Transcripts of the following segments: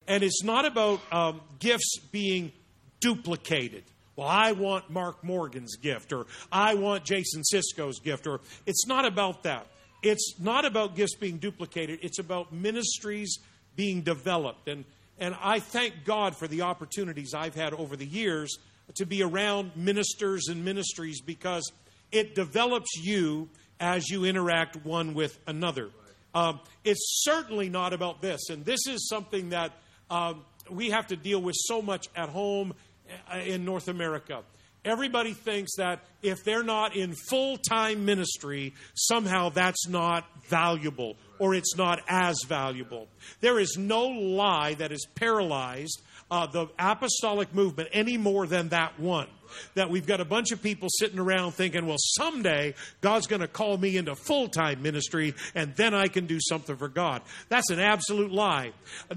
And it's not about gifts being duplicated. Well, I want Mark Morgan's gift, or I want Jason Sisko's gift, or it's not about that. It's not about gifts being duplicated. It's about ministries being developed. And I thank God for the opportunities I've had over the years to be around ministers and ministries, because it develops you as you interact one with another. It's certainly not about this. And this is something that we have to deal with so much at home in North America. Everybody thinks that if they're not in full-time ministry, somehow that's not valuable, or it's not as valuable. There is no lie that has paralyzed the apostolic movement any more than that one. That we've got a bunch of people sitting around thinking, well, someday God's going to call me into full-time ministry and then I can do something for God. That's an absolute lie.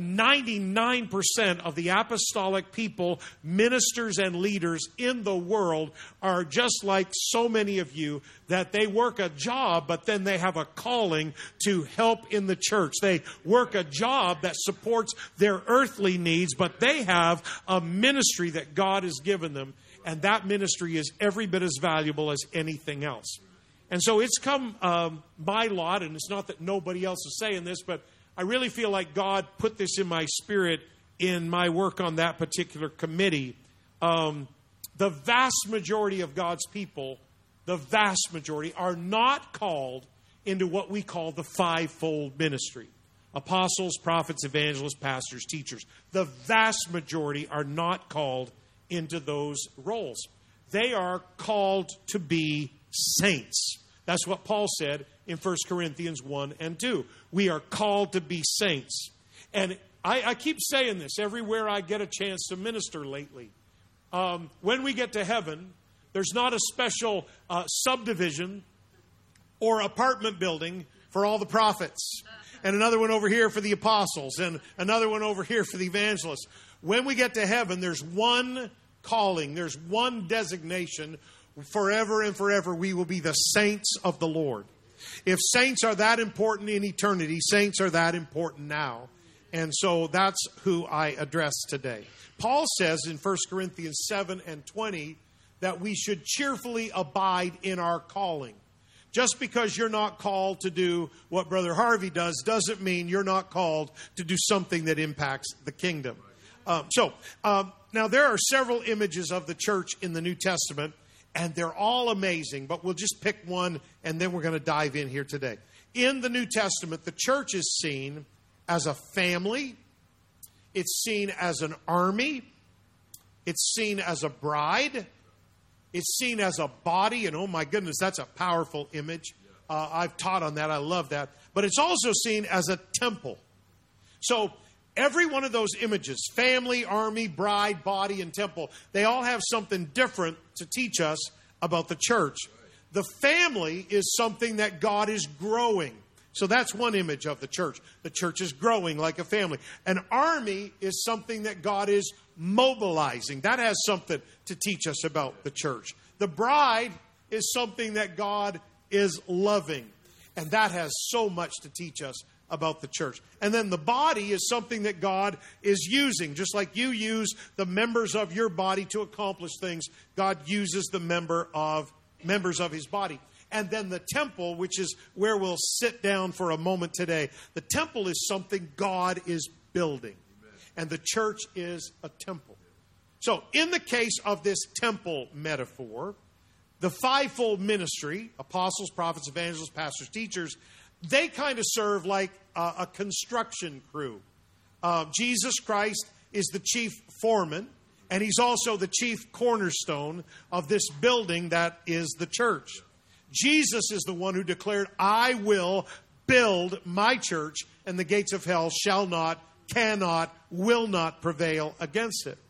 99% of the apostolic people, ministers and leaders in the world are just like so many of you, that they work a job, but then they have a calling to help in the church. They work a job that supports their earthly needs, but they have a ministry that God has given them. And that ministry is every bit as valuable as anything else. And so it's come my lot, and it's not that nobody else is saying this, but I really feel like God put this in my spirit in my work on that particular committee. The vast majority of God's people, the vast majority, are not called into what we call the fivefold ministry. Apostles, prophets, evangelists, pastors, teachers. The vast majority are not called into those roles. They are called to be saints. That's what Paul said in 1 Corinthians 1 and 2. We are called to be saints. And I keep saying this everywhere I get a chance to minister lately. When we get to heaven, there's not a special subdivision or apartment building for all the prophets, and another one over here for the apostles, and another one over here for the evangelists. When we get to heaven, there's one calling, there's one designation. Forever and forever we will be the saints of the Lord. If saints are that important in eternity, saints are that important now. And so that's who I address today. Paul says in 1 Corinthians 7 and 20 that we should cheerfully abide in our calling. Just because you're not called to do what Brother Harvey does doesn't mean you're not called to do something that impacts the kingdom. Now, there are several images of the church in the New Testament, and they're all amazing, but we'll just pick one, and then we're going to dive in here today. In the New Testament, the church is seen as a family. It's seen as an army. It's seen as a bride. It's seen as a body, and oh my goodness, that's a powerful image. I've taught on that. I love that. But it's also seen as a temple. So every one of those images, family, army, bride, body, and temple, they all have something different to teach us about the church. The family is something that God is growing. So that's one image of the church. The church is growing like a family. An army is something that God is mobilizing. That has something to teach us about the church. The bride is something that God is loving. And that has so much to teach us about the church. And then the body is something that God is using. Just like you use the members of your body to accomplish things, God uses the members of his body. And then the temple, which is where we'll sit down for a moment today. The temple is something God is building. Amen. And the church is a temple. So in the case of this temple metaphor, the fivefold ministry, apostles, prophets, evangelists, pastors, teachers, they kind of serve like a construction crew. Jesus Christ is the chief foreman, and he's also the chief cornerstone of this building that is the church. Jesus is the one who declared, I will build my church, and the gates of hell shall not, cannot, will not prevail against it.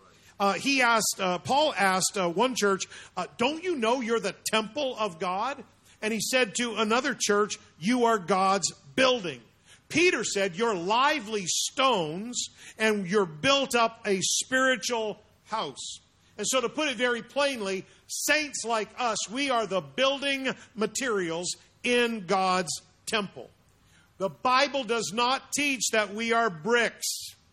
Paul asked one church, don't you know you're the temple of God? And he said to another church, you are God's building. Peter said, you're lively stones, and you're built up a spiritual house. And so to put it very plainly, saints like us, we are the building materials in God's temple. The Bible does not teach that we are bricks.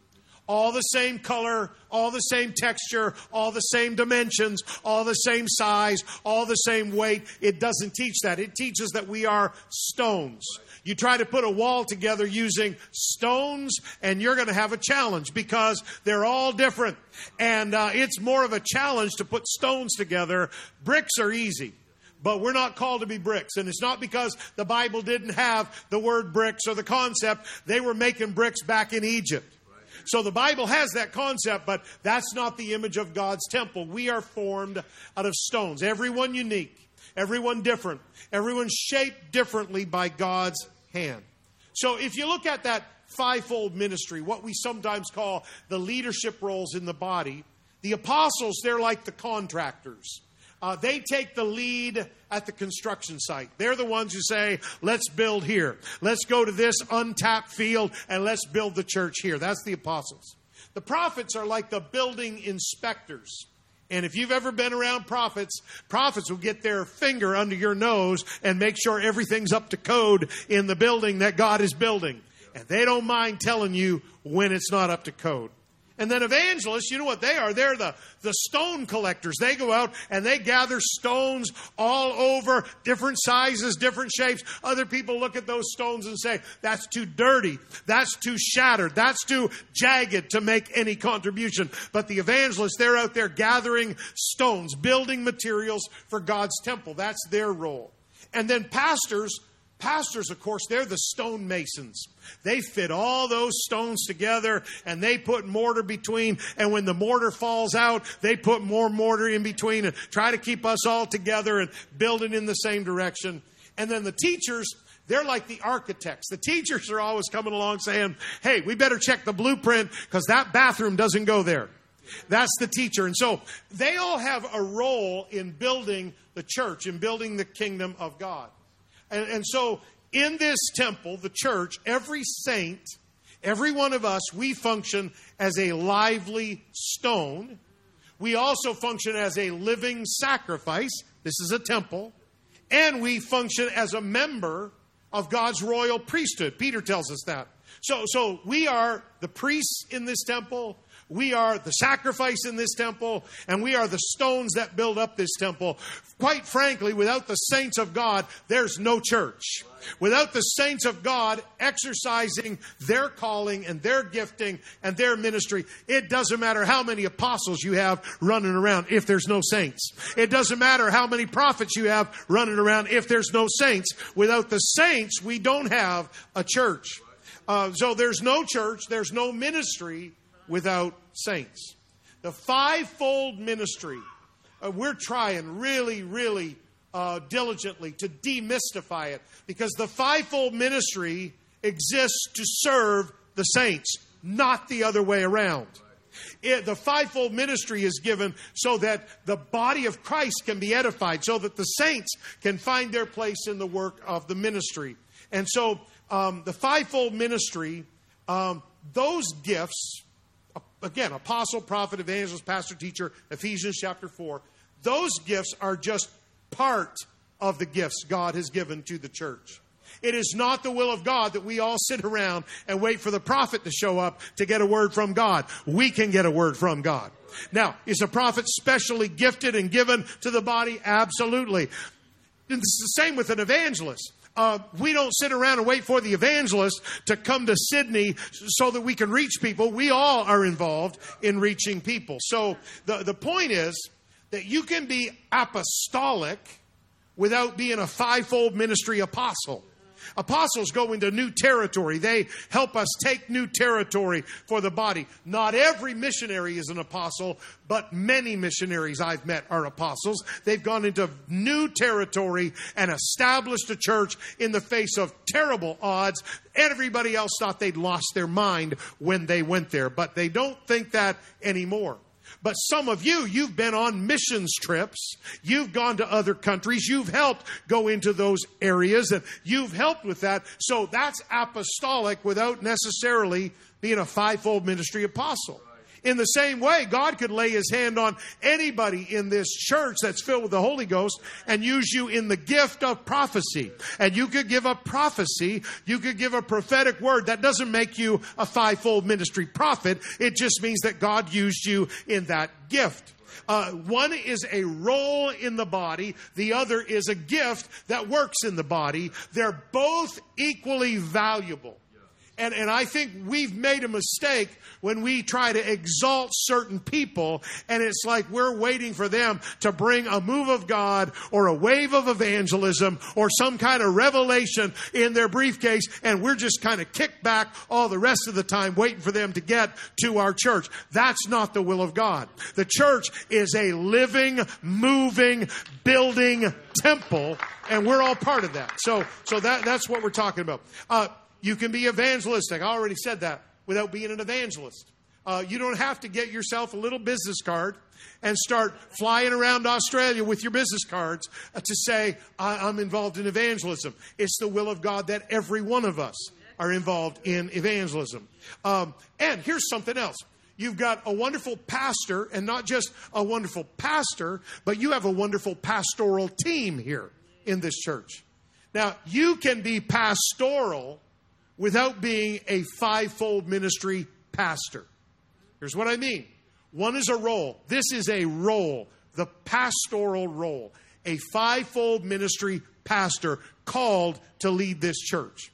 all the same color, all the same texture, all the same dimensions, all the same size, all the same weight. It doesn't teach that. It teaches that we are stones. You try to put a wall together using stones, and you're going to have a challenge because they're all different. And it's more of a challenge to put stones together. Bricks are easy. But we're not called to be bricks. And it's not because the Bible didn't have the word bricks or the concept. They were making bricks back in Egypt. So the Bible has that concept, but that's not the image of God's temple. We are formed out of stones. Everyone unique. Everyone different. Everyone shaped differently by God's hand. So if you look at that fivefold ministry, what we sometimes call the leadership roles in the body, the apostles, they're like the contractors. They take the lead at the construction site. They're the ones who say, let's build here. Let's go to this untapped field and let's build the church here. That's the apostles. The prophets are like the building inspectors. And if you've ever been around prophets, prophets will get their finger under your nose and make sure everything's up to code in the building that God is building. And they don't mind telling you when it's not up to code. And then evangelists, you know what they are? They're the stone collectors. They go out and they gather stones all over, different sizes, different shapes. Other people look at those stones and say, that's too dirty. That's too shattered. That's too jagged to make any contribution. But the evangelists, they're out there gathering stones, building materials for God's temple. That's their role. And then pastors, of course, they're the stone masons. They fit all those stones together and they put mortar between. And when the mortar falls out, they put more mortar in between and try to keep us all together and build it in the same direction. And then the teachers, they're like the architects. The teachers are always coming along saying, hey, we better check the blueprint because that bathroom doesn't go there. That's the teacher. And so they all have a role in building the church, in building the kingdom of God. And so in this temple, the church, every saint, every one of us, we function as a lively stone. We also function as a living sacrifice. This is a temple. And we function as a member of God's royal priesthood. Peter tells us that. So we are the priests in this temple. We are the sacrifice in this temple, and we are the stones that build up this temple. Quite frankly, without the saints of God, there's no church. Without the saints of God exercising their calling and their gifting and their ministry, it doesn't matter how many apostles you have running around if there's no saints. It doesn't matter how many prophets you have running around if there's no saints. Without the saints, we don't have a church. So there's no church, there's no ministry without saints. The fivefold ministry, we're trying really diligently to demystify it because the fivefold ministry exists to serve the saints, not the other way around. The fivefold ministry is given so that the body of Christ can be edified, so that the saints can find their place in the work of the ministry. And so the fivefold ministry, those gifts, again, apostle, prophet, evangelist, pastor, teacher, Ephesians chapter 4. Those gifts are just part of the gifts God has given to the church. It is not the will of God that we all sit around and wait for the prophet to show up to get a word from God. We can get a word from God. Now, is a prophet specially gifted and given to the body? Absolutely. It's the same with an evangelist. We don't sit around and wait for the evangelist to come to Sydney so that we can reach people. We all are involved in reaching people. So the point is that you can be apostolic without being a fivefold ministry apostle. Apostles go into new territory. They help us take new territory for the body. Not every missionary is an apostle, but many missionaries I've met are apostles. They've gone into new territory and established a church in the face of terrible odds. Everybody else thought they'd lost their mind when they went there, but they don't think that anymore. But some of you, you've been on missions trips. You've gone to other countries. You've helped go into those areas, and you've helped with that. So that's apostolic without necessarily being a fivefold ministry apostle. In the same way, God could lay his hand on anybody in this church that's filled with the Holy Ghost and use you in the gift of prophecy. And you could give a prophecy. You could give a prophetic word. That doesn't make you a fivefold ministry prophet. It just means that God used you in that gift. One is a role in the body. The other is a gift that works in the body. They're both equally valuable. And I think we've made a mistake when we try to exalt certain people, and it's like we're waiting for them to bring a move of God or a wave of evangelism or some kind of revelation in their briefcase, and we're just kind of kicked back all the rest of the time waiting for them to get to our church. That's not the will of God. The church is a living, moving, building temple, and we're all part of that. So that's what we're talking about. You can be evangelistic. I already said that, without being an evangelist. You don't have to get yourself a little business card and start flying around Australia with your business cards to say, I'm involved in evangelism. It's the will of God that every one of us are involved in evangelism. And here's something else. You've got a wonderful pastor, and not just a wonderful pastor, but you have a wonderful pastoral team here in this church. Now, you can be pastoral without being a fivefold ministry pastor. Here's what I mean. One is a role. This is a role, the pastoral role. A fivefold ministry pastor called to lead this church.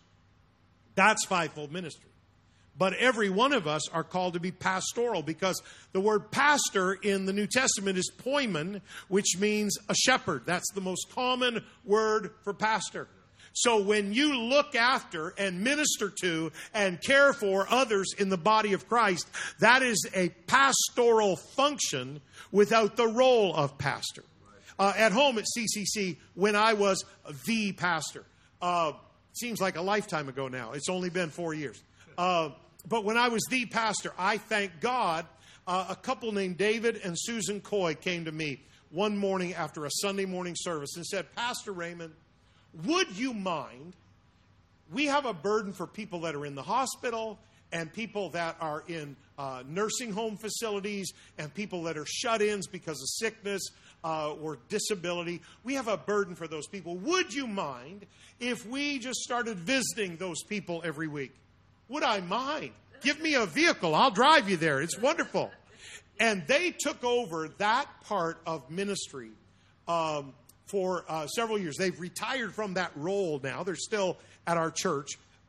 That's fivefold ministry. But every one of us are called to be pastoral, because the word pastor in the New Testament is poimen, which means a shepherd. That's the most common word for pastor. So when you look after and minister to and care for others in the body of Christ, that is a pastoral function without the role of pastor. At home at CCC, when I was the pastor, seems like a lifetime ago now. It's only been 4 years. But when I was the pastor, I thank God, a couple named David and Susan Coy came to me one morning after a Sunday morning service and said, Pastor Raymond, would you mind? We have a burden for people that are in the hospital and people that are in nursing home facilities and people that are shut-ins because of sickness or disability. We have a burden for those people. Would you mind if we just started visiting those people every week? Would I mind? Give me a vehicle. I'll drive you there. It's wonderful. And they took over that part of ministry for several years. They've retired from that role now. They're still at our church.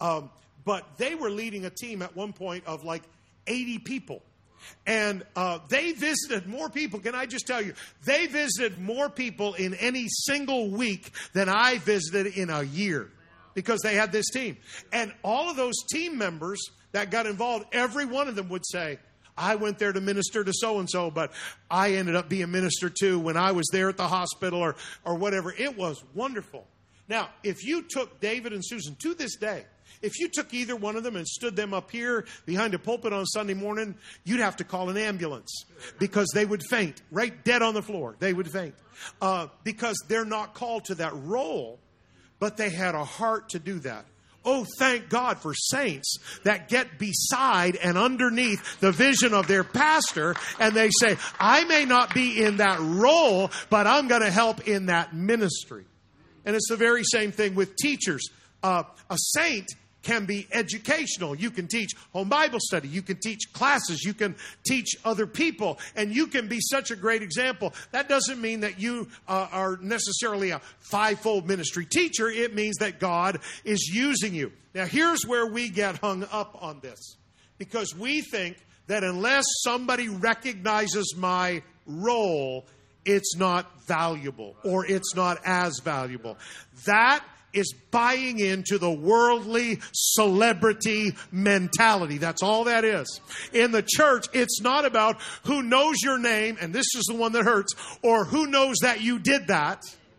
But they were leading a team at one point of like 80 people. And they visited more people. Can I just tell you, they visited more people in any single week than I visited in a year, because they had this team. And all of those team members that got involved, every one of them would say, I went there to minister to so-and-so, but I ended up being ministered to when I was there at the hospital or whatever. It was wonderful. Now, if you took David and Susan to this day, if you took either one of them and stood them up here behind a pulpit on Sunday morning, you'd have to call an ambulance, because they would faint right dead on the floor. They would faint because they're not called to that role, but they had a heart to do that. Oh, thank God for saints that get beside and underneath the vision of their pastor, and they say, I may not be in that role, but I'm going to help in that ministry. And it's the very same thing with teachers. A saint can be educational. You can teach home Bible study. You can teach classes. You can teach other people. And you can be such a great example. That doesn't mean that you are necessarily a fivefold ministry teacher. It means that God is using you. Now, here's where we get hung up on this. Because we think that unless somebody recognizes my role, it's not valuable, or it's not as valuable. That is buying into the worldly celebrity mentality. That's all that is. In the church, it's not about who knows your name, and this is the one that hurts, or who knows that you did that.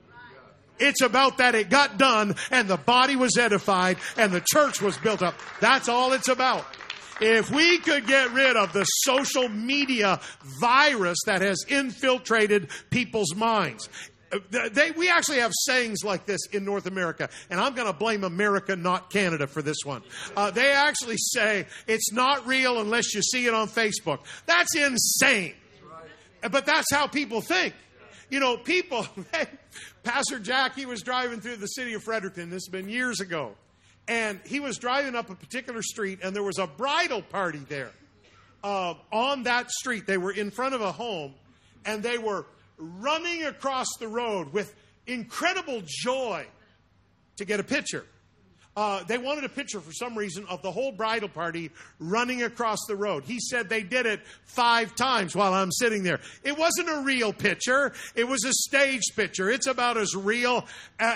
It's about that it got done, and the body was edified, and the church was built up. That's all it's about. If we could get rid of the social media virus that has infiltrated people's minds, We actually have sayings like this in North America, and I'm going to blame America, not Canada, for this one. They actually say, it's not real unless you see it on Facebook. That's insane. But that's how people think. You know, people, Pastor Jack, he was driving through the city of Fredericton. This has been years ago. And he was driving up a particular street, and there was a bridal party there. On that street, they were in front of a home, and they were running across the road with incredible joy to get a picture. They wanted a picture for some reason of the whole bridal party running across the road. He said they did it 5 times while I'm sitting there. It wasn't a real picture. It was a staged picture. It's about as real.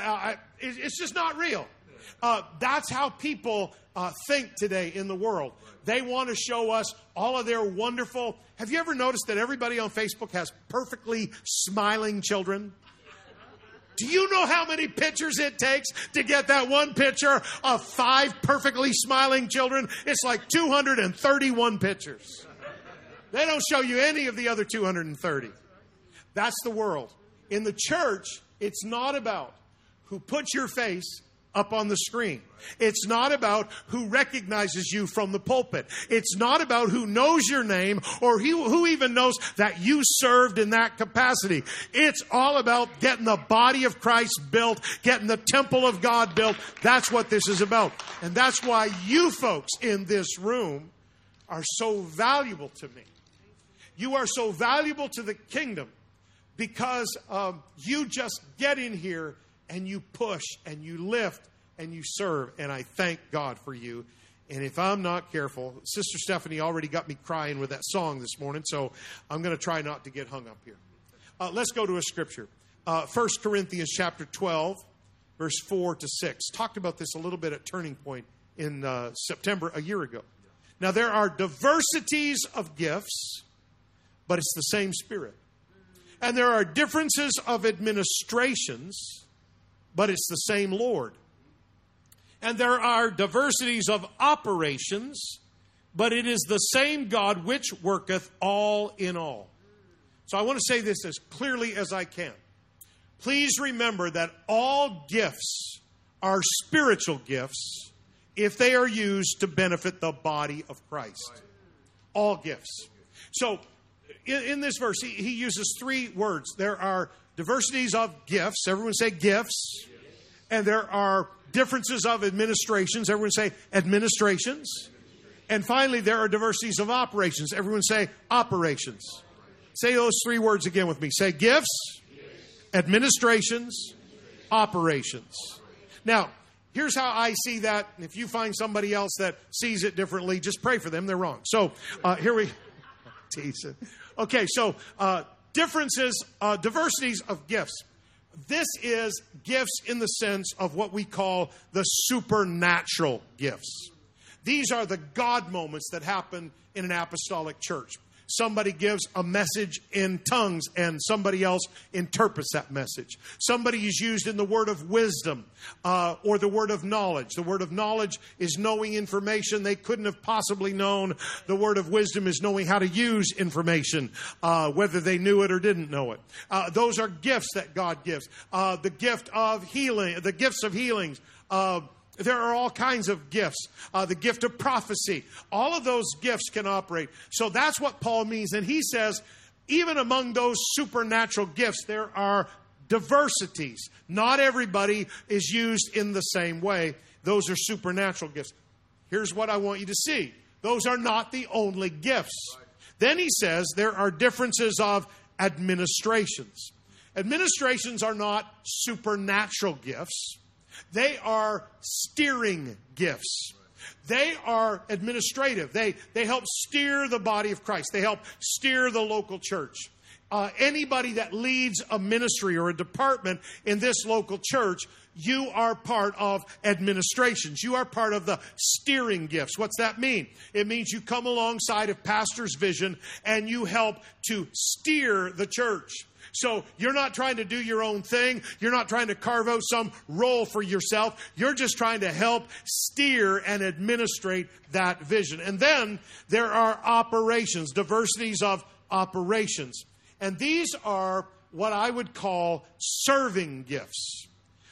It's just not real. That's how people think today in the world. They want to show us all of their wonderful... Have you ever noticed that everybody on Facebook has perfectly smiling children? Do you know how many pictures it takes to get that one picture of 5 perfectly smiling children? It's like 231 pictures. They don't show you any of the other 230. That's the world. In the church, it's not about who puts your face up on the screen. It's not about who recognizes you from the pulpit. It's not about who knows your name or who even knows that you served in that capacity. It's all about getting the body of Christ built, getting the temple of God built. That's what this is about. And that's why you folks in this room are so valuable to me. You are so valuable to the kingdom because you just get in here and you push, and you lift, and you serve. And I thank God for you. And if I'm not careful, Sister Stephanie already got me crying with that song this morning, so I'm going to try not to get hung up here. Let's go to a scripture. 1 Corinthians chapter 12, verse 4 to 6. Talked about this a little bit at Turning Point in September a year ago. Now, there are diversities of gifts, but it's the same Spirit. And there are differences of administrations, but it's the same Lord. And there are diversities of operations, but it is the same God which worketh all in all. So I want to say this as clearly as I can. Please remember that all gifts are spiritual gifts if they are used to benefit the body of Christ. All gifts. So in this verse, he uses 3 words. There are diversities of gifts. Everyone say gifts. And there are differences of administrations. Everyone say administrations. And finally, there are diversities of operations. Everyone say operations. Say those 3 words again with me. Say gifts, administrations, operations. Now, here's how I see that. If you find somebody else that sees it differently, just pray for them. They're wrong. So here we... Okay, so diversities of gifts. This is gifts in the sense of what we call the supernatural gifts. These are the God moments that happen in an apostolic church. Somebody gives a message in tongues and somebody else interprets that message. Somebody is used in the word of wisdom or the word of knowledge. The word of knowledge is knowing information they couldn't have possibly known. The word of wisdom is knowing how to use information, whether they knew it or didn't know it. Those are gifts that God gives. The gift of healing, the gifts of healings, there are all kinds of gifts. The gift of prophecy. All of those gifts can operate. So that's what Paul means. And he says, even among those supernatural gifts, there are diversities. Not everybody is used in the same way. Those are supernatural gifts. Here's what I want you to see. Those are not the only gifts. Then he says there are differences of administrations. Administrations are not supernatural gifts. They are steering gifts. They are administrative. They help steer the body of Christ. They help steer the local church. Anybody that leads a ministry or a department in this local church, you are part of administrations. You are part of the steering gifts. What's that mean? It means you come alongside of pastor's vision and you help to steer the church. So you're not trying to do your own thing. You're not trying to carve out some role for yourself. You're just trying to help steer and administrate that vision. And then there are operations, diversities of operations. And these are what I would call serving gifts.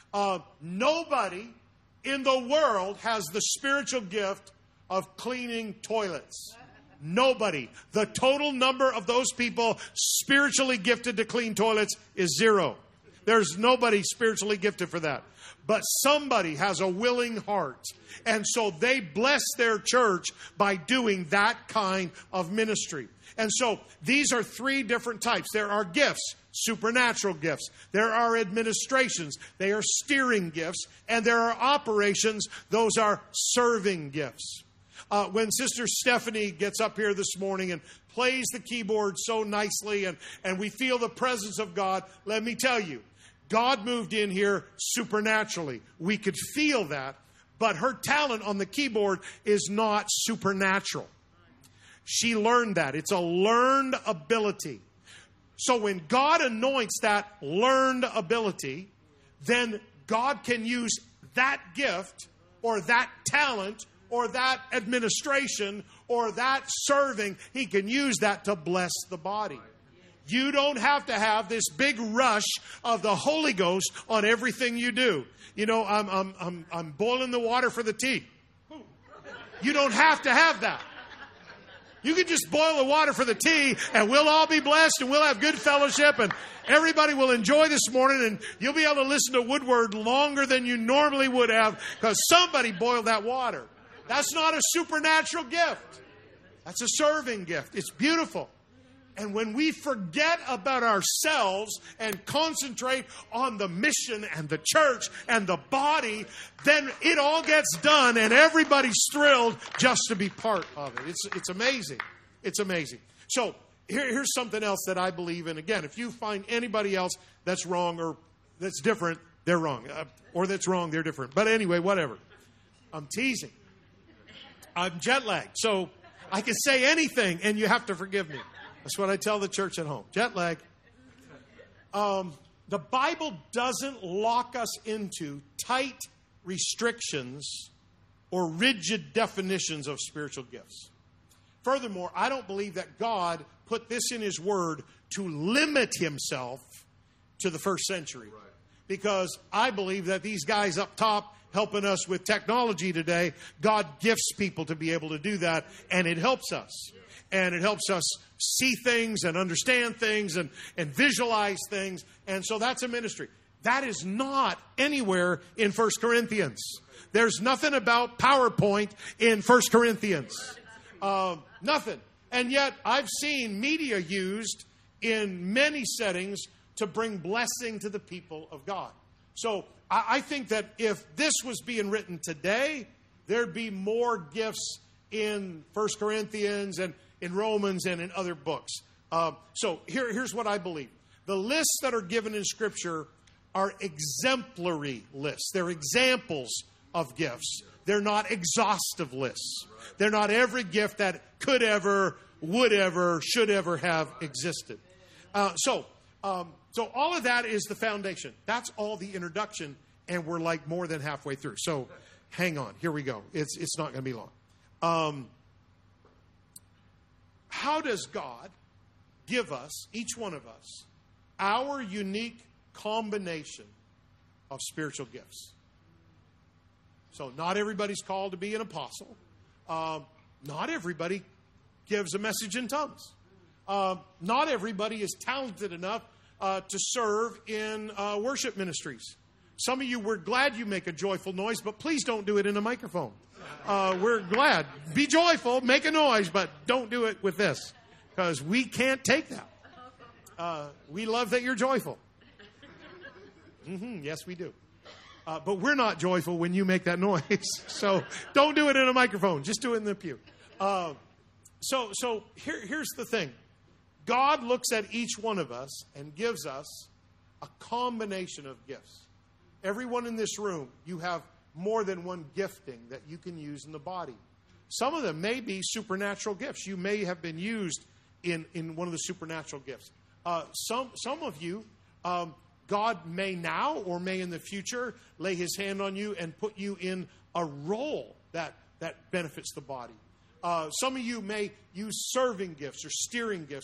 Nobody in the world has the spiritual gift of cleaning toilets. Nobody. The total number of those people spiritually gifted to clean toilets is 0. There's nobody spiritually gifted for that. But somebody has a willing heart. And so they bless their church by doing that kind of ministry. And so these are 3 different types. There are gifts, supernatural gifts. There are administrations. They are steering gifts. And there are operations. Those are serving gifts. When Sister Stephanie gets up here this morning and plays the keyboard so nicely and we feel the presence of God, let me tell you, God moved in here supernaturally. We could feel that, but her talent on the keyboard is not supernatural. She learned that. It's a learned ability. So when God anoints that learned ability, then God can use that gift or that talent or that administration or that serving. He can use that to bless the body. You don't have to have this big rush of the Holy Ghost on everything you do. You know, I'm boiling the water for the tea. You don't have to have that. You can just boil the water for the tea and we'll all be blessed and we'll have good fellowship and everybody will enjoy this morning and you'll be able to listen to Woodward longer than you normally would have because somebody boiled that water. That's not a supernatural gift. That's a serving gift. It's beautiful. And when we forget about ourselves and concentrate on the mission and the church and the body, then it all gets done and everybody's thrilled just to be part of it. It's amazing. It's amazing. So here's something else that I believe in. Again, if you find anybody else that's wrong or that's different, they're wrong. Or that's wrong, they're different. But anyway, whatever. I'm teasing. I'm jet lagged. So I can say anything and you have to forgive me. That's what I tell the church at home. Jet lag. The Bible doesn't lock us into tight restrictions or rigid definitions of spiritual gifts. Furthermore, I don't believe that God put this in His Word to limit Himself to the first century. Because I believe that these guys up top helping us with technology today, God gifts people to be able to do that, and it helps us. And it helps us see things and understand things and visualize things. And so that's a ministry. That is not anywhere in 1 Corinthians. There's nothing about PowerPoint in 1 Corinthians. Nothing. And yet I've seen media used in many settings to bring blessing to the people of God. So I think that if this was being written today, there'd be more gifts in 1 Corinthians and in Romans and in other books. So here's what I believe. The lists that are given in Scripture are exemplary lists. They're examples of gifts. They're not exhaustive lists. They're not every gift that could ever, would ever, should ever have existed. So all of that is the foundation. That's all the introduction, and we're like more than halfway through. So hang on. Here we go. It's not going to be long. How does God give us, each one of us, our unique combination of spiritual gifts? So not everybody's called to be an apostle. Not everybody gives a message in tongues. Not everybody is talented enough to serve in worship ministries. Some of you, we're glad you make a joyful noise, but please don't do it in a microphone. We're glad. Be joyful, make a noise, but don't do it with this, because we can't take that. We love that you're joyful. Yes, we do. But we're not joyful when you make that noise. So don't do it in a microphone. Just do it in the pew. So here's the thing. God looks at each one of us and gives us a combination of gifts. Everyone in this room, you have more than one gifting that you can use in the body. Some of them may be supernatural gifts. You may have been used in one of the supernatural gifts. Some of you, God may now or may in the future lay His hand on you and put you in a role that benefits the body. Some of you may use serving gifts or steering gifts,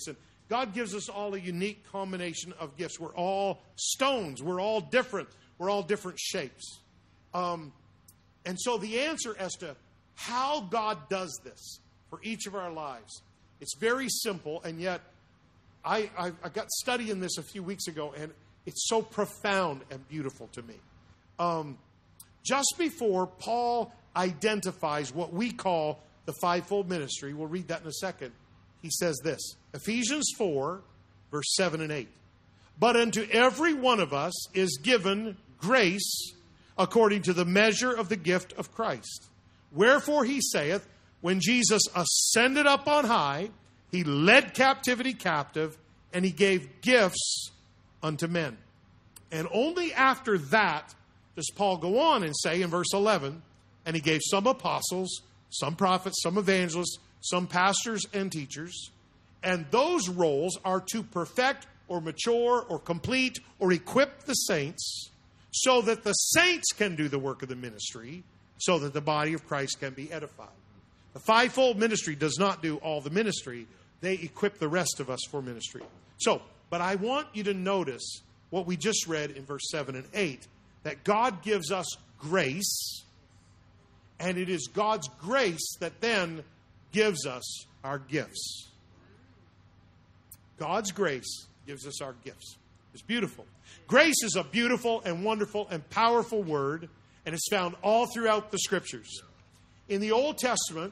God gives us all a unique combination of gifts. We're all stones. We're all different. We're all different shapes. And so the answer as to how God does this for each of our lives, it's very simple, and yet I got studying this a few weeks ago, and it's so profound and beautiful to me. Just before Paul identifies what we call the fivefold ministry, we'll read that in a second, he says this, Ephesians 4, verse 7 and 8. But unto every one of us is given grace according to the measure of the gift of Christ. Wherefore he saith, when Jesus ascended up on high, he led captivity captive, and he gave gifts unto men. And only after that does Paul go on and say in verse 11, and he gave some apostles, some prophets, some evangelists, some pastors and teachers. And those roles are to perfect or mature or complete or equip the saints so that the saints can do the work of the ministry, so that the body of Christ can be edified. The fivefold ministry does not do all the ministry. They equip the rest of us for ministry. So, but I want you to notice what we just read in verse 7 and 8, that God gives us grace, and it is God's grace that then gives us our gifts. God's grace gives us our gifts. It's beautiful. Grace is a beautiful and wonderful and powerful word, and it's found all throughout the Scriptures. In the Old Testament,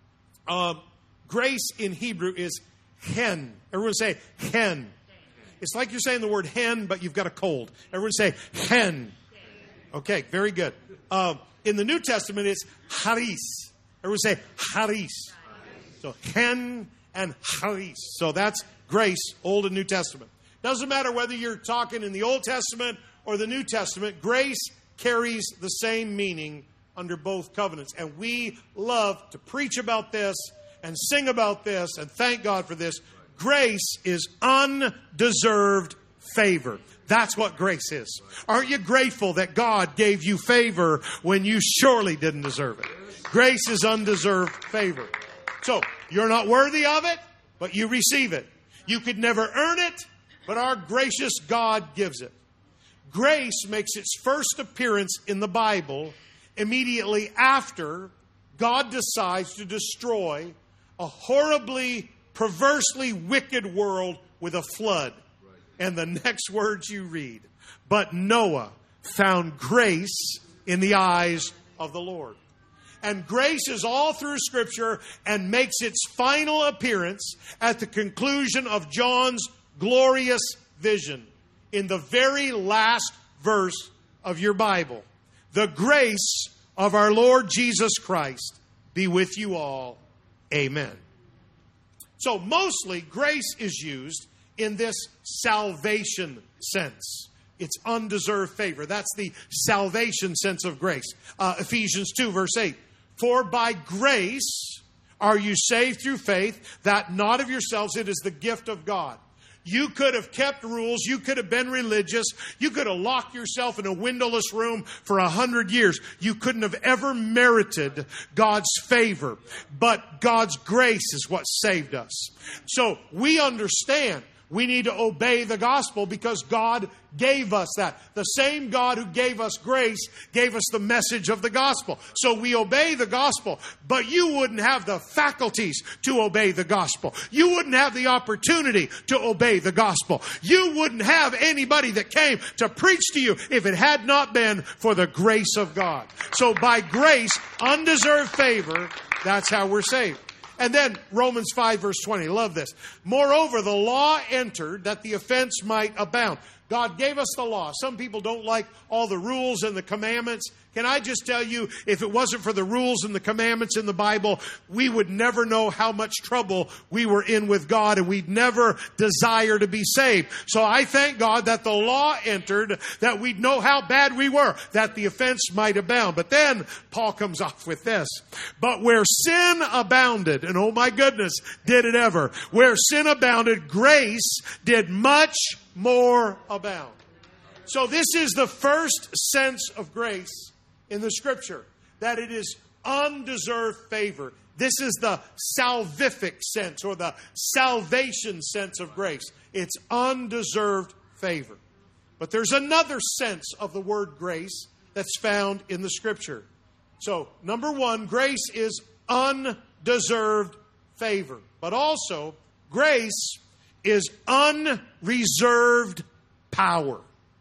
grace in Hebrew is hen. Everyone say hen. It's like you're saying the word hen, but you've got a cold. Everyone say hen. Okay, very good. In the New Testament, it's charis. Everyone say charis. So hen and charis. So that's grace, Old and New Testament. Doesn't matter whether you're talking in the Old Testament or the New Testament, grace carries the same meaning under both covenants. And we love to preach about this and sing about this and thank God for this. Grace is undeserved favor. That's what grace is. Aren't you grateful that God gave you favor when you surely didn't deserve it? Grace is undeserved favor. So, you're not worthy of it, but you receive it. You could never earn it, but our gracious God gives it. Grace makes its first appearance in the Bible immediately after God decides to destroy a horribly, perversely wicked world with a flood. And the next words you read, but Noah found grace in the eyes of the Lord. And grace is all through Scripture and makes its final appearance at the conclusion of John's glorious vision in the very last verse of your Bible. The grace of our Lord Jesus Christ be with you all. Amen. So mostly grace is used in this salvation sense. It's undeserved favor. That's the salvation sense of grace. Ephesians 2 verse 8. For by grace are you saved through faith, that not of yourselves, it is the gift of God. You could have kept rules. You could have been religious. You could have locked yourself in a windowless room for 100 years. You couldn't have ever merited God's favor. But God's grace is what saved us. So we understand we need to obey the gospel because God gave us that. The same God who gave us grace gave us the message of the gospel. So we obey the gospel, but you wouldn't have the faculties to obey the gospel. You wouldn't have the opportunity to obey the gospel. You wouldn't have anybody that came to preach to you if it had not been for the grace of God. So by grace, undeserved favor, that's how we're saved. And then Romans 5 verse 20. Love this. Moreover, the law entered that the offense might abound. God gave us the law. Some people don't like all the rules and the commandments. Can I just tell you, if it wasn't for the rules and the commandments in the Bible, we would never know how much trouble we were in with God, and we'd never desire to be saved. So I thank God that the law entered, that we'd know how bad we were, that the offense might abound. But then Paul comes off with this. But where sin abounded, and oh my goodness, did it ever, where sin abounded, grace did much more abound. So this is the first sense of grace in the Scripture, that it is undeserved favor. This is the salvific sense or the salvation sense of grace. It's undeserved favor. But there's another sense of the word grace that's found in the Scripture. So, number one, grace is undeserved favor. But also, grace is unreserved power.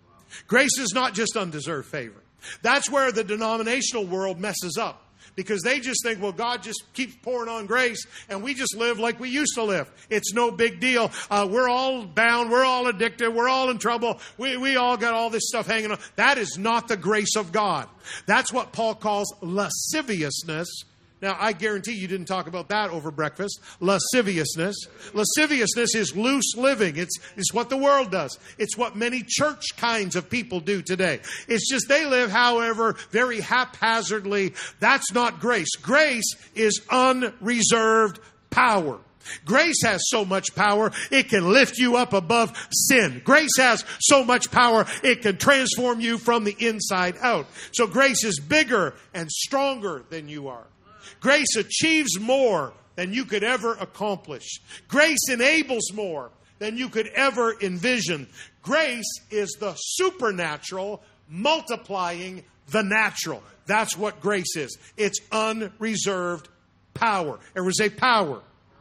Grace is not just undeserved favor. That's where the denominational world messes up. Because they just think, well, God just keeps pouring on grace and we just live like we used to live. It's no big deal. We're all bound. We're all addicted. We're all in trouble. We all got all this stuff hanging on. That is not the grace of God. That's what Paul calls lasciviousness. Now, I guarantee you didn't talk about that over breakfast. Lasciviousness. Lasciviousness is loose living. It's what the world does. It's what many church kinds of people do today. It's just they live, however, very haphazardly. That's not grace. Grace is unreserved power. Grace has so much power, it can lift you up above sin. Grace has so much power, it can transform you from the inside out. So grace is bigger and stronger than you are. Grace achieves more than you could ever accomplish. Grace enables more than you could ever envision. Grace is the supernatural multiplying the natural. That's what grace is. It's unreserved power. Everyone say power.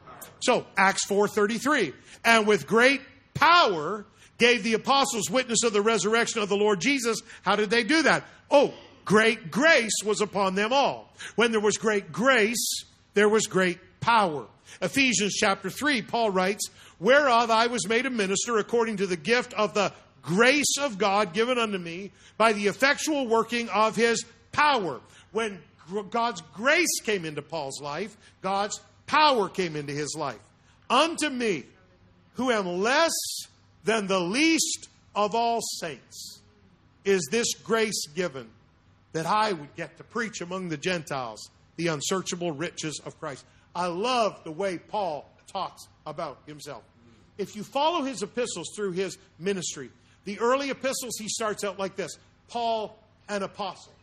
So, Acts 4:33. And with great power gave the apostles witness of the resurrection of the Lord Jesus. How did they do that? Oh, great grace was upon them all. When there was great grace, there was great power. Ephesians chapter 3, Paul writes, whereof I was made a minister according to the gift of the grace of God given unto me by the effectual working of his power. When God's grace came into Paul's life, God's power came into his life. Unto me, who am less than the least of all saints, is this grace given, that I would get to preach among the Gentiles the unsearchable riches of Christ. I love the way Paul talks about himself. If you follow his epistles through his ministry, the early epistles, he starts out like this: Paul, an apostle.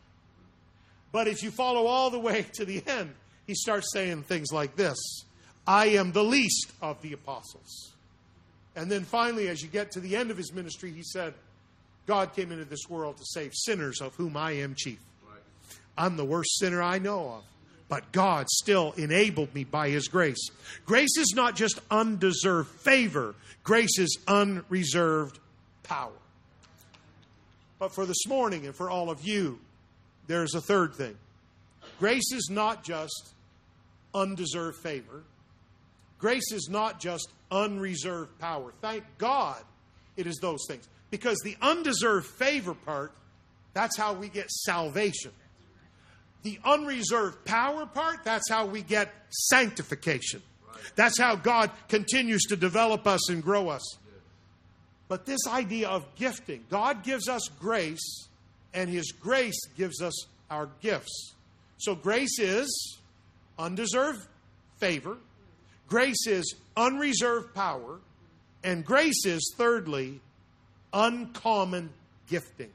But if you follow all the way to the end, he starts saying things like this: I am the least of the apostles. And then finally, as you get to the end of his ministry, he said, God came into this world to save sinners, of whom I am chief. I'm the worst sinner I know of, but God still enabled me by his grace. Grace is not just undeserved favor. Grace is unreserved power. But for this morning and for all of you, there's a third thing. Grace is not just undeserved favor. Grace is not just unreserved power. Thank God it is those things. Because the undeserved favor part, that's how we get salvation. The unreserved power part, that's how we get sanctification. That's how God continues to develop us and grow us. But this idea of gifting, God gives us grace, and his grace gives us our gifts. So grace is undeserved favor. Grace is unreserved power. And grace is, thirdly, uncommon gifting.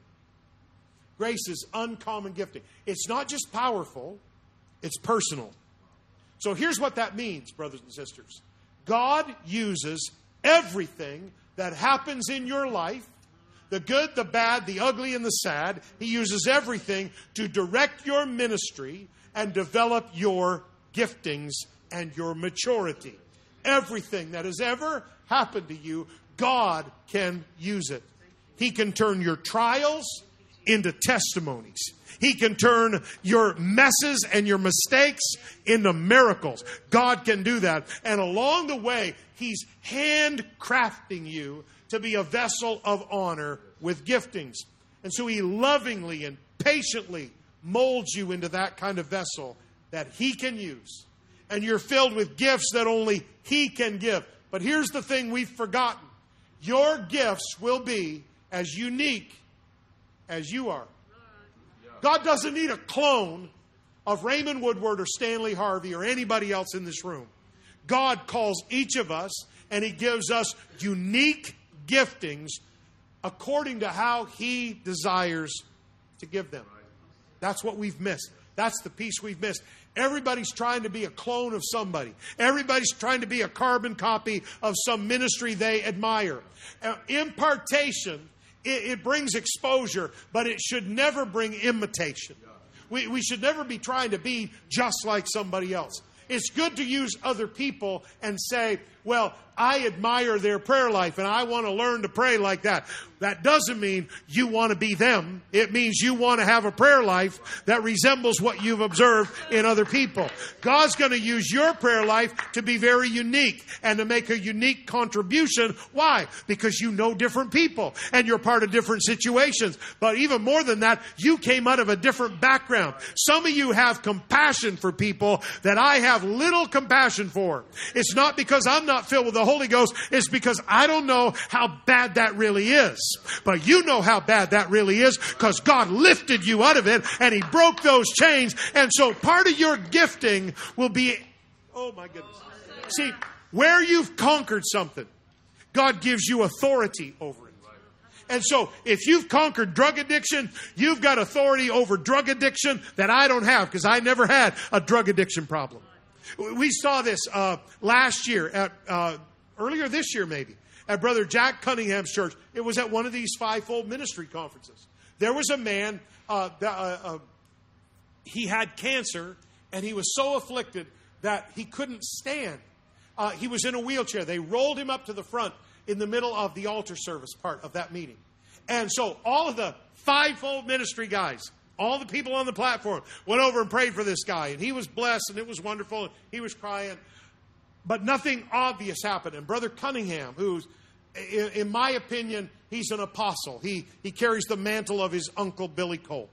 Grace is uncommon gifting. It's not just powerful, it's personal. So here's what that means, brothers and sisters. God uses everything that happens in your life, the good, the bad, the ugly, and the sad. He uses everything to direct your ministry and develop your giftings and your maturity. Everything that has ever happened to you, God can use it. He can turn your trials into testimonies. He can turn your messes and your mistakes into miracles. God can do that. And along the way, he's handcrafting you to be a vessel of honor with giftings. And so he lovingly and patiently molds you into that kind of vessel that he can use. And you're filled with gifts that only he can give. But here's the thing we've forgotten. Your gifts will be as unique as you are. God doesn't need a clone of Raymond Woodward or Stanley Harvey or anybody else in this room. God calls each of us and he gives us unique giftings according to how he desires to give them. That's what we've missed. That's the piece we've missed. Everybody's trying to be a clone of somebody. Everybody's trying to be a carbon copy of some ministry they admire. Impartation, it brings exposure, but it should never bring imitation. We should never be trying to be just like somebody else. It's good to use other people and say, well, I admire their prayer life and I want to learn to pray like that. That doesn't mean you want to be them. It means you want to have a prayer life that resembles what you've observed in other people. God's going to use your prayer life to be very unique and to make a unique contribution. Why? Because you know different people and you're part of different situations. But even more than that, you came out of a different background. Some of you have compassion for people that I have little compassion for. It's not because I'm not filled with the Holy Ghost. It's because I don't know how bad that really is. But you know how bad that really is because God lifted you out of it and He broke those chains. And so part of your gifting will be, oh my goodness. See, where you've conquered something, God gives you authority over it. And so if you've conquered drug addiction, you've got authority over drug addiction that I don't have because I never had a drug addiction problem. We saw this last year, earlier this year maybe, at Brother Jack Cunningham's church. It was at one of these fivefold ministry conferences. There was a man, he had cancer, and he was so afflicted that he couldn't stand. He was in a wheelchair. They rolled him up to the front in the middle of the altar service part of that meeting. And so all of the fivefold ministry guys, all the people on the platform went over and prayed for this guy. And he was blessed, and it was wonderful. And he was crying. But nothing obvious happened. And Brother Cunningham, who's, in my opinion, he's an apostle. He carries the mantle of his uncle, Billy Cole.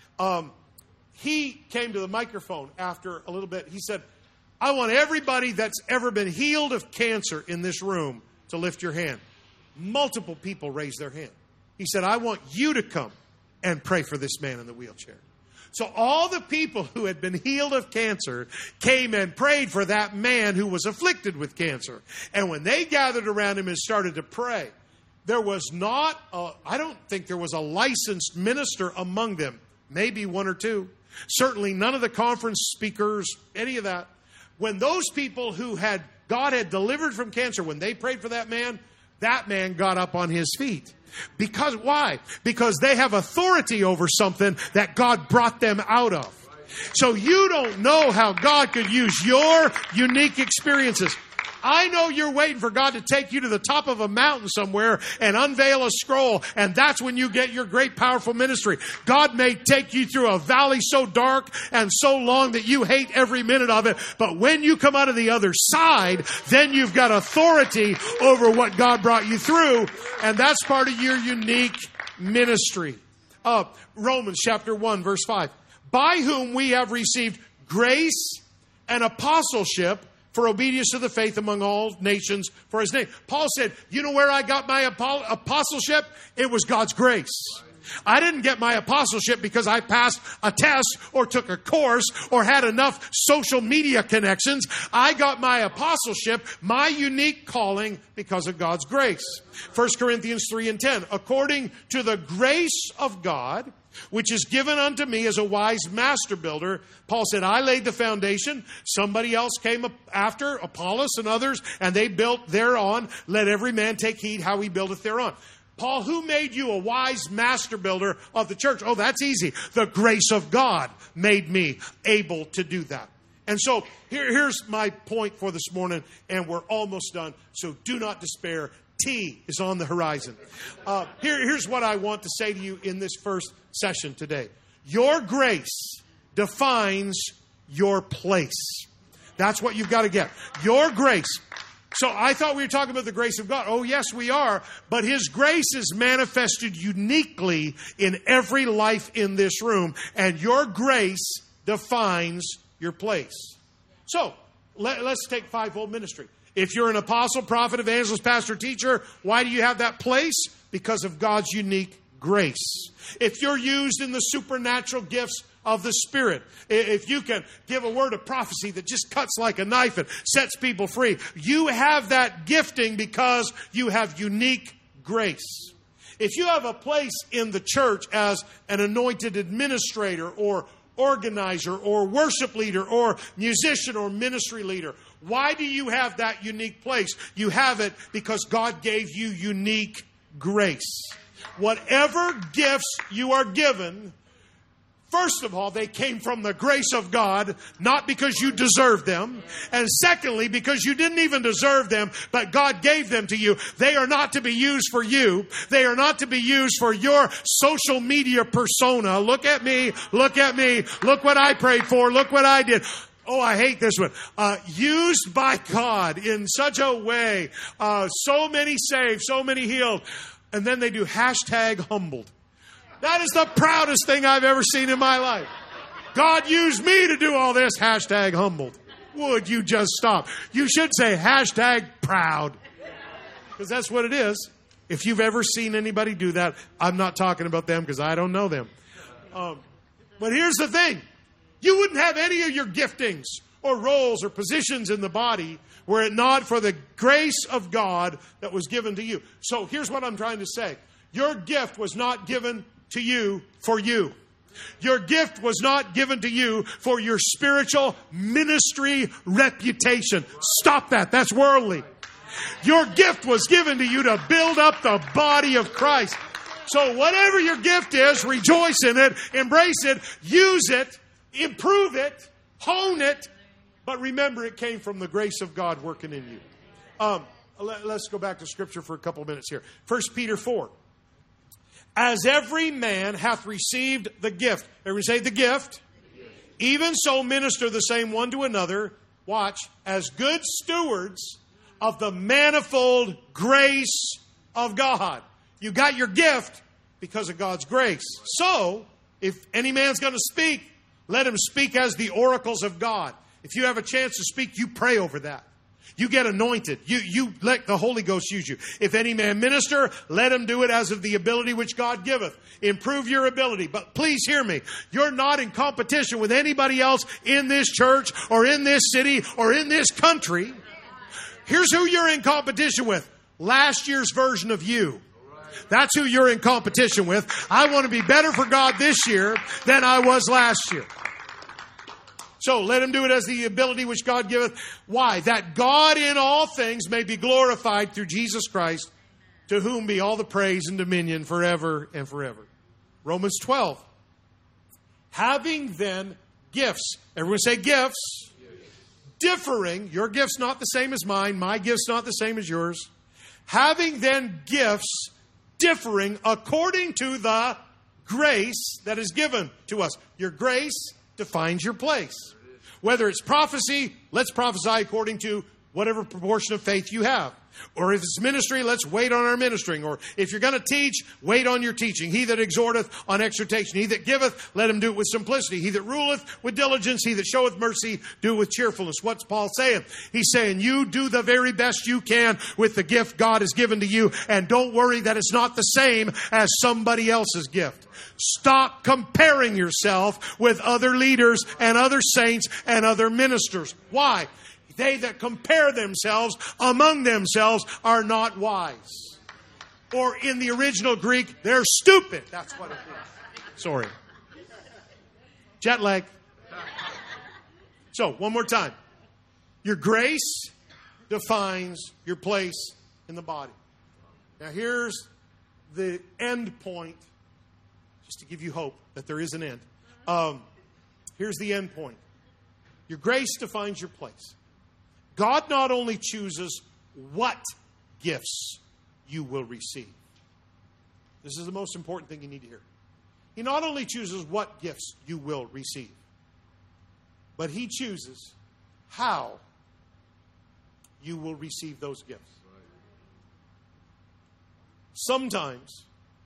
He came to the microphone after a little bit. He said, I want everybody that's ever been healed of cancer in this room to lift your hand. Multiple people raised their hand. He said, I want you to come and pray for this man in the wheelchair. So all the people who had been healed of cancer came and prayed for that man who was afflicted with cancer. And when they gathered around him and started to pray, there was not, I don't think there was a licensed minister among them. Maybe one or two. Certainly none of the conference speakers, any of that. When those people who God had delivered from cancer, when they prayed for that man got up on his feet. Because why? Because they have authority over something that God brought them out of. So you don't know how God could use your unique experiences. I know you're waiting for God to take you to the top of a mountain somewhere and unveil a scroll, and that's when you get your great, powerful ministry. God may take you through a valley so dark and so long that you hate every minute of it, but when you come out of the other side, then you've got authority over what God brought you through, and that's part of your unique ministry. Romans chapter 1, verse 5. By whom we have received grace and apostleship for obedience to the faith among all nations for His name. Paul said, you know where I got my apostleship? It was God's grace. I didn't get my apostleship because I passed a test or took a course or had enough social media connections. I got my apostleship, my unique calling, because of God's grace. 1 Corinthians 3:10, according to the grace of God, which is given unto me as a wise master builder. Paul said, I laid the foundation. Somebody else came after, Apollos and others, and they built thereon. Let every man take heed how he buildeth thereon. Paul, who made you a wise master builder of the church? Oh, that's easy. The grace of God made me able to do that. And so here's my point for this morning, and we're almost done. So do not despair. T is on the horizon. Here's what I want to say to you in this first session today. Your grace defines your place. That's what you've got to get. Your grace. So I thought we were talking about the grace of God. Oh, yes, we are. But His grace is manifested uniquely in every life in this room. And your grace defines your place. So let's take fivefold ministry. If you're an apostle, prophet, evangelist, pastor, teacher, why do you have that place? Because of God's unique grace. If you're used in the supernatural gifts of the Spirit, if you can give a word of prophecy that just cuts like a knife and sets people free, you have that gifting because you have unique grace. If you have a place in the church as an anointed administrator or organizer or worship leader or musician or ministry leader. Why do you have that unique place? You have it because God gave you unique grace. Whatever gifts you are given, first of all, they came from the grace of God, not because you deserved them. And secondly, because you didn't even deserve them, but God gave them to you. They are not to be used for you. They are not to be used for your social media persona. Look at me. Look at me. Look what I prayed for. Look what I did. Oh, I hate this one. Used by God in such a way. So many saved, so many healed. And then they do #humbled. That is the proudest thing I've ever seen in my life. God used me to do all this. #humbled. Would you just stop? You should say #proud. Because that's what it is. If you've ever seen anybody do that, I'm not talking about them because I don't know them. But here's the thing. You wouldn't have any of your giftings or roles or positions in the body were it not for the grace of God that was given to you. So here's what I'm trying to say. Your gift was not given to you for you. Your gift was not given to you for your spiritual ministry reputation. Stop that. That's worldly. Your gift was given to you to build up the body of Christ. So whatever your gift is, rejoice in it, embrace it, use it, improve it, hone it. But remember, it came from the grace of God working in you. Let's go back to Scripture for a couple of minutes here. 1 Peter 4. As every man hath received the gift. Everybody say the gift. Even so minister the same one to another. Watch. As good stewards of the manifold grace of God. You got your gift because of God's grace. So, if any man's going to speak, let him speak as the oracles of God. If you have a chance to speak, you pray over that. You get anointed. You let the Holy Ghost use you. If any man minister, let him do it as of the ability which God giveth. Improve your ability. But please hear me. You're not in competition with anybody else in this church or in this city or in this country. Here's who you're in competition with. Last year's version of you. That's who you're in competition with. I want to be better for God this year than I was last year. So let him do it as the ability which God giveth. Why? That God in all things may be glorified through Jesus Christ, to whom be all the praise and dominion forever and forever. Romans 12. Having then gifts. Everyone say gifts. Differing. Your gift's not the same as mine. My gift's not the same as yours. Having then gifts differing according to the grace that is given to us. Your grace defines your place. Whether it's prophecy, let's prophesy according to whatever proportion of faith you have. Or if it's ministry, let's wait on our ministering. Or if you're going to teach, wait on your teaching. He that exhorteth on exhortation. He that giveth, let him do it with simplicity. He that ruleth with diligence. He that showeth mercy, do it with cheerfulness. What's Paul saying? He's saying you do the very best you can with the gift God has given to you. And don't worry that it's not the same as somebody else's gift. Stop comparing yourself with other leaders and other saints and other ministers. Why? They that compare themselves among themselves are not wise. Or in the original Greek, they're stupid. That's what it is. Sorry. Jet lag. So, one more time. Your grace defines your place in the body. Now, here's the end point, just to give you hope that there is an end. Here's the end point. Your grace defines your place. God not only chooses what gifts you will receive. This is the most important thing you need to hear. He not only chooses what gifts you will receive, but He chooses how you will receive those gifts. Sometimes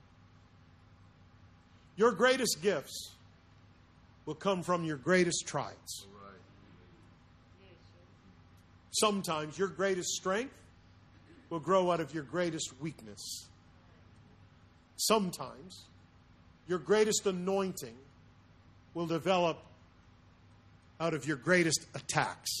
your greatest gifts will come from your greatest trials. Sometimes your greatest strength will grow out of your greatest weakness. Sometimes your greatest anointing will develop out of your greatest attacks.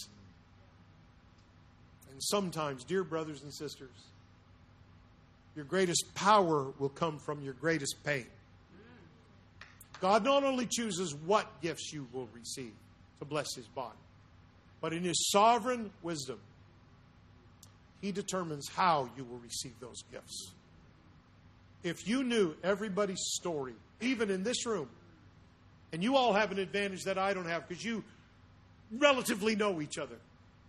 And sometimes, dear brothers and sisters, your greatest power will come from your greatest pain. God not only chooses what gifts you will receive to bless His body, but in His sovereign wisdom, He determines how you will receive those gifts. If you knew everybody's story, even in this room, and you all have an advantage that I don't have because you relatively know each other.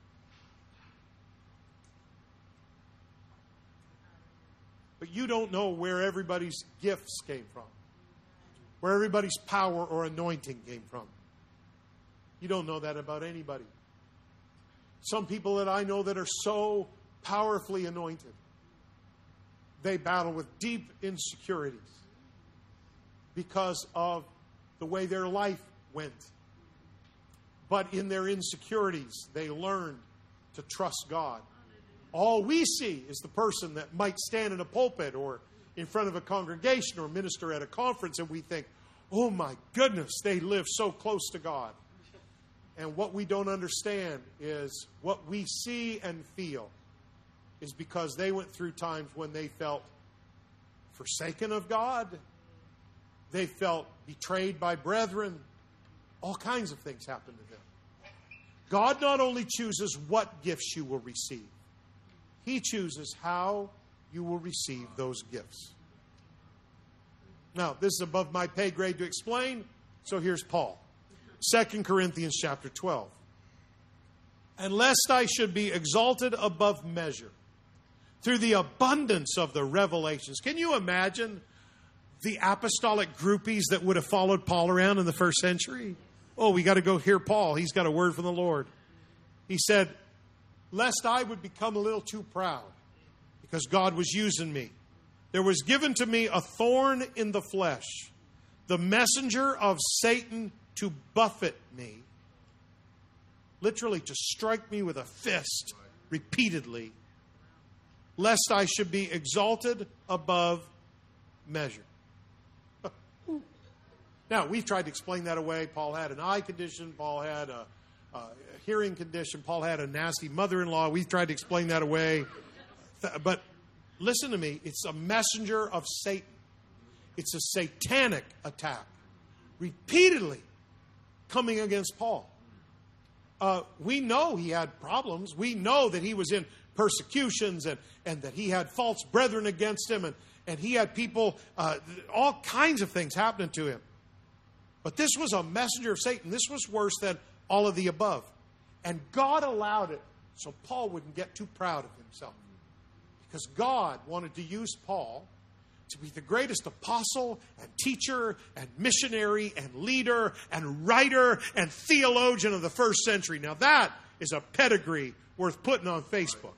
But you don't know where everybody's gifts came from, where everybody's power or anointing came from. You don't know that about anybody. Some people that I know that are so powerfully anointed, they battle with deep insecurities because of the way their life went. But in their insecurities, they learned to trust God. All we see is the person that might stand in a pulpit or in front of a congregation or minister at a conference, and we think, oh my goodness, they live so close to God. And what we don't understand is what we see and feel is because they went through times when they felt forsaken of God. They felt betrayed by brethren. All kinds of things happen to them. God not only chooses what gifts you will receive, He chooses how you will receive those gifts. Now, this is above my pay grade to explain, so here's Paul. 2 Corinthians chapter 12. And lest I should be exalted above measure through the abundance of the revelations. Can you imagine the apostolic groupies that would have followed Paul around in the first century? Oh, we got to go hear Paul. He's got a word from the Lord. He said, lest I would become a little too proud because God was using me. There was given to me a thorn in the flesh, the messenger of Satan to buffet me, literally to strike me with a fist repeatedly, lest I should be exalted above measure. Now, we've tried to explain that away. Paul had an eye condition. Paul had a hearing condition. Paul had a nasty mother-in-law. We've tried to explain that away. But listen to me. It's a messenger of Satan. It's a satanic attack. Repeatedly coming against Paul. We know he had problems. We know that he was in persecutions and that he had false brethren against him. And he had people, all kinds of things happening to him. But this was a messenger of Satan. This was worse than all of the above. And God allowed it so Paul wouldn't get too proud of himself. Because God wanted to use Paul to be the greatest apostle and teacher and missionary and leader and writer and theologian of the first century. Now that is a pedigree worth putting on Facebook.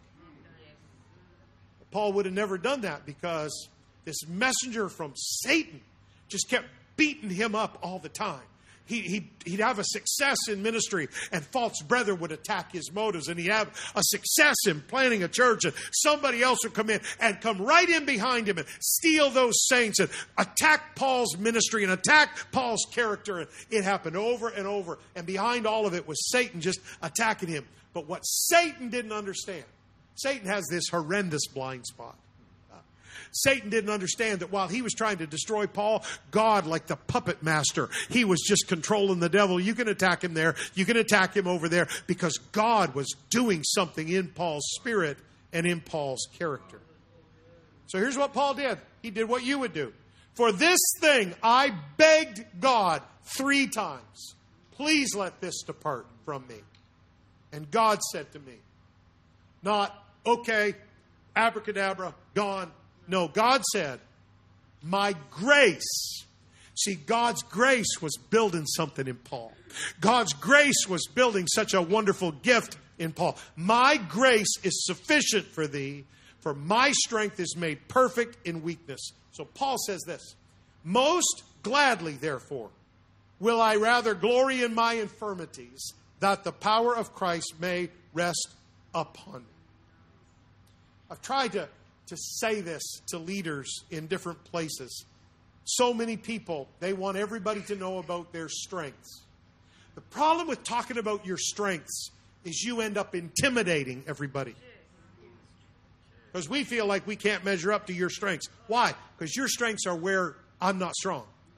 Paul would have never done that because this messenger from Satan just kept beating him up all the time. He'd have a success in ministry, and false brethren would attack his motives, and he'd have a success in planting a church, and somebody else would come in and come right in behind him and steal those saints and attack Paul's ministry and attack Paul's character. And it happened over and over, and behind all of it was Satan just attacking him. But what Satan didn't understand, Satan has this horrendous blind spot. Satan didn't understand that while he was trying to destroy Paul, God, like the puppet master, he was just controlling the devil. You can attack him there. You can attack him over there because God was doing something in Paul's spirit and in Paul's character. So here's what Paul did. He did what you would do. For this thing, I begged God 3 times. Please let this depart from me. And God said to me, not, okay, abracadabra, gone. No, God said, my grace. See, God's grace was building something in Paul. God's grace was building such a wonderful gift in Paul. My grace is sufficient for thee, for my strength is made perfect in weakness. So Paul says this, most gladly, therefore, will I rather glory in my infirmities, that the power of Christ may rest upon me. I've tried to say this to leaders in different places. So many people, they want everybody to know about their strengths. The problem with talking about your strengths is you end up intimidating everybody. Because we feel like we can't measure up to your strengths. Why? Because your strengths are where I'm not strong.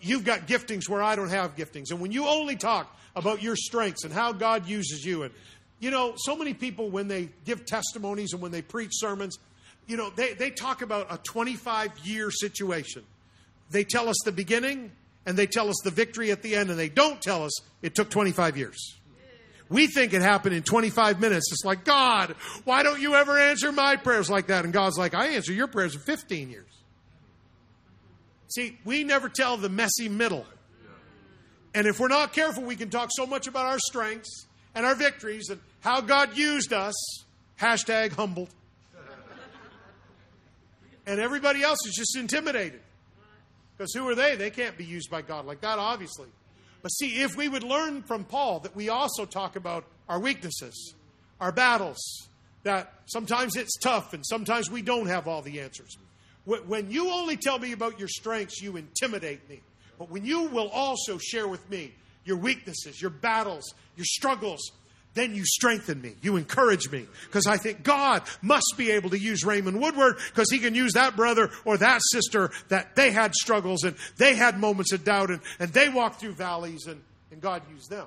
you've got giftings where I don't have giftings. And when you only talk about your strengths and how God uses you, and, so many people, when they give testimonies and when they preach sermons, they talk about a 25-year situation. They tell us the beginning and they tell us the victory at the end, and they don't tell us it took 25 years. We think it happened in 25 minutes. It's like, God, why don't you ever answer my prayers like that? And God's like, I answer your prayers in 15 years. See, we never tell the messy middle. And if we're not careful, we can talk so much about our strengths and our victories and how God used us. #humbled. And everybody else is just intimidated. Because who are they? They can't be used by God like that, obviously. But see, if we would learn from Paul that we also talk about our weaknesses, our battles, that sometimes it's tough and sometimes we don't have all the answers. When you only tell me about your strengths, you intimidate me. But when you will also share with me your weaknesses, your battles, your struggles, then you strengthen me. You encourage me. Because I think God must be able to use Raymond Woodward, because he can use that brother or that sister that they had struggles and they had moments of doubt and they walked through valleys and God used them.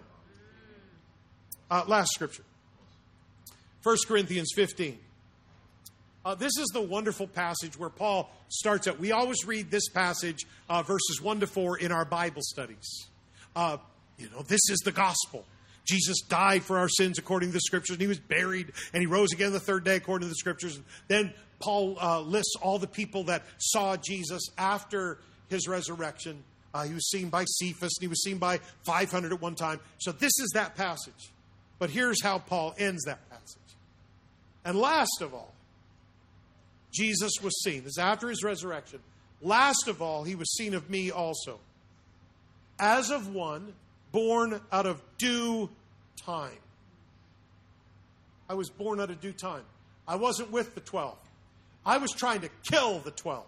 Last scripture. 1 Corinthians 15. This is the wonderful passage where Paul starts out. We always read this passage, verses 1 to 4, in our Bible studies. This is the gospel. Jesus died for our sins according to the Scriptures, and he was buried, and he rose again the third day according to the Scriptures. And then Paul lists all the people that saw Jesus after his resurrection. He was seen by Cephas, and he was seen by 500 at one time. So this is that passage. But here's how Paul ends that passage. And last of all, Jesus was seen. This is after his resurrection. Last of all, he was seen of me also, as of one born out of due time. I was born out of due time. I wasn't with the 12. I was trying to kill the 12.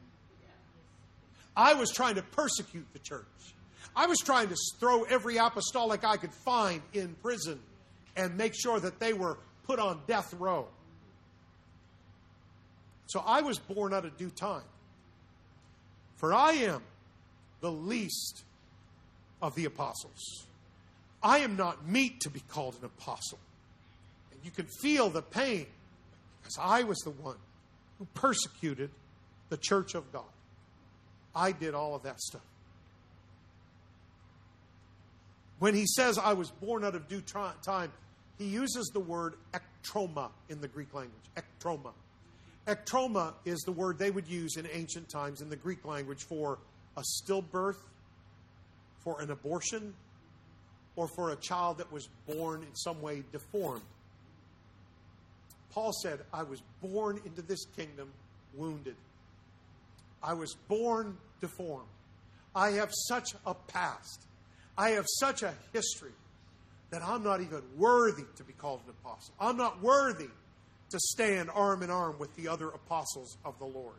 I was trying to persecute the church. I was trying to throw every apostolic I could find in prison and make sure that they were put on death row. So I was born out of due time. For I am the least of the apostles. I am not meet to be called an apostle. And you can feel the pain, because I was the one who persecuted the church of God. I did all of that stuff. When he says I was born out of due time, he uses the word ektroma in the Greek language. Ektroma. Ektroma is the word they would use in ancient times in the Greek language for a stillbirth, for an abortion, or for a child that was born in some way deformed. Paul said, I was born into this kingdom wounded. I was born deformed. I have such a past. I have such a history that I'm not even worthy to be called an apostle. I'm not worthy to stand arm in arm with the other apostles of the Lord.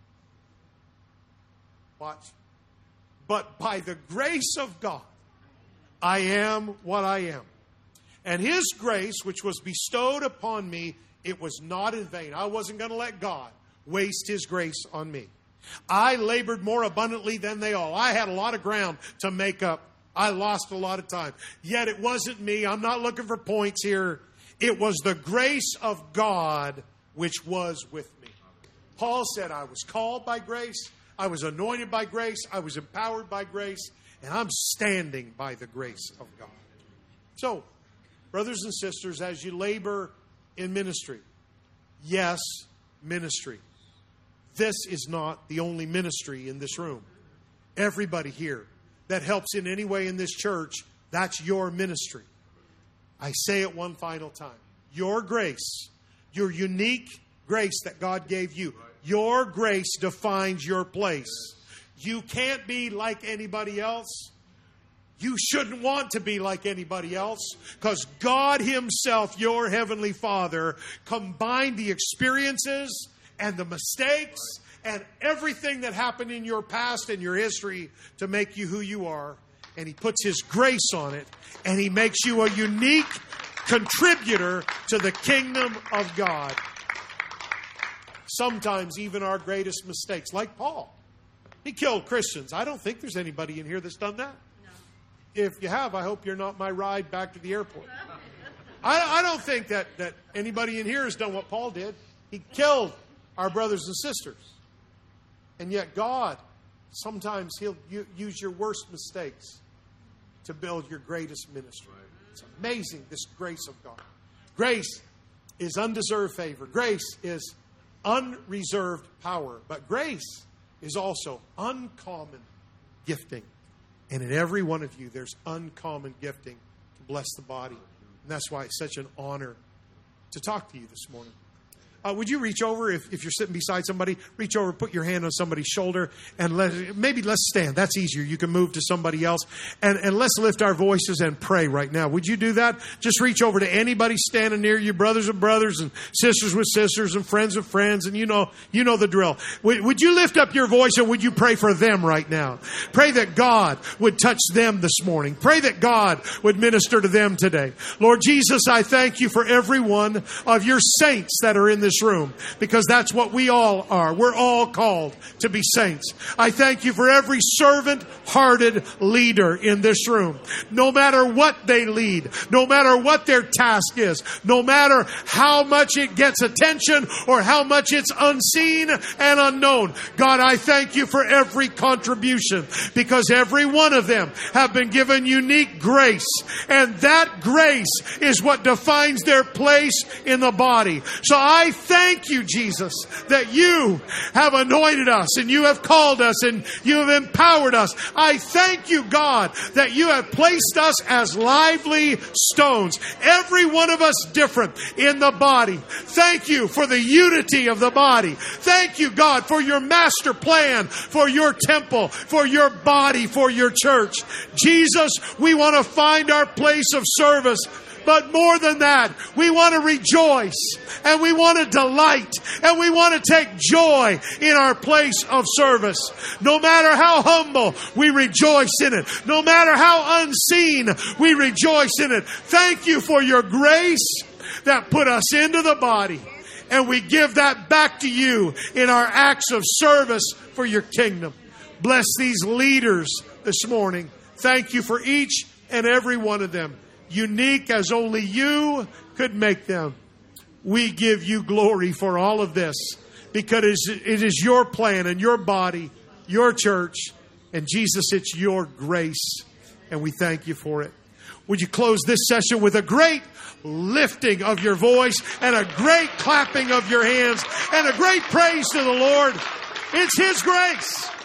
Watch. But by the grace of God, I am what I am. And his grace, which was bestowed upon me, it was not in vain. I wasn't going to let God waste his grace on me. I labored more abundantly than they all. I had a lot of ground to make up. I lost a lot of time. Yet it wasn't me. I'm not looking for points here. It was the grace of God which was with me. Paul said, I was called by grace. I was anointed by grace. I was empowered by grace. And I'm standing by the grace of God. So, brothers and sisters, as you labor in ministry, yes, ministry. This is not the only ministry in this room. Everybody here that helps in any way in this church, that's your ministry. I say it one final time. Your grace, your unique grace that God gave you, your grace defines your place. You can't be like anybody else. You shouldn't want to be like anybody else, because God himself, your heavenly Father, combined the experiences and the mistakes and everything that happened in your past and your history to make you who you are. And he puts his grace on it, and he makes you a unique contributor to the kingdom of God. Sometimes even our greatest mistakes, like Paul. He killed Christians. I don't think there's anybody in here that's done that. No. If you have, I hope you're not my ride back to the airport. I don't think that anybody in here has done what Paul did. He killed our brothers and sisters. And yet God, sometimes He'll use your worst mistakes to build your greatest ministry. It's amazing, this grace of God. Grace is undeserved favor. Grace is unreserved power. But grace is also uncommon gifting. And in every one of you, there's uncommon gifting to bless the body. And that's why it's such an honor to talk to you this morning. Would you reach over, if you're sitting beside somebody, reach over, put your hand on somebody's shoulder, and let's stand. That's easier. You can move to somebody else. And let's lift our voices and pray right now. Would you do that? Just reach over to anybody standing near you, brothers with brothers, and sisters with sisters, and friends with friends, and you know the drill. Would you lift up your voice and would you pray for them right now? Pray that God would touch them this morning. Pray that God would minister to them today. Lord Jesus, I thank you for every one of your saints that are in this room, because that's what we all are. We're all called to be saints. I thank you for every servant-hearted leader in this room. No matter what they lead, no matter what their task is, no matter how much it gets attention or how much it's unseen and unknown, God, I thank you for every contribution, because every one of them have been given unique grace, and that grace is what defines their place in the body. So I thank you, Jesus, that you have anointed us and you have called us and you have empowered us. I thank you, God, that you have placed us as lively stones. Every one of us different in the body. Thank you for the unity of the body. Thank you, God, for your master plan, for your temple, for your body, for your church. Jesus, we want to find our place of service. But more than that, we want to rejoice and we want to delight and we want to take joy in our place of service. No matter how humble, we rejoice in it. No matter how unseen, we rejoice in it. Thank you for your grace that put us into the body. And we give that back to you in our acts of service for your kingdom. Bless these leaders this morning. Thank you for each and every one of them. Unique as only you could make them. We give you glory for all of this, because it is your plan and your body, your church, and Jesus, it's your grace, and we thank you for it. Would you close this session with a great lifting of your voice and a great clapping of your hands and a great praise to the Lord? It's His grace.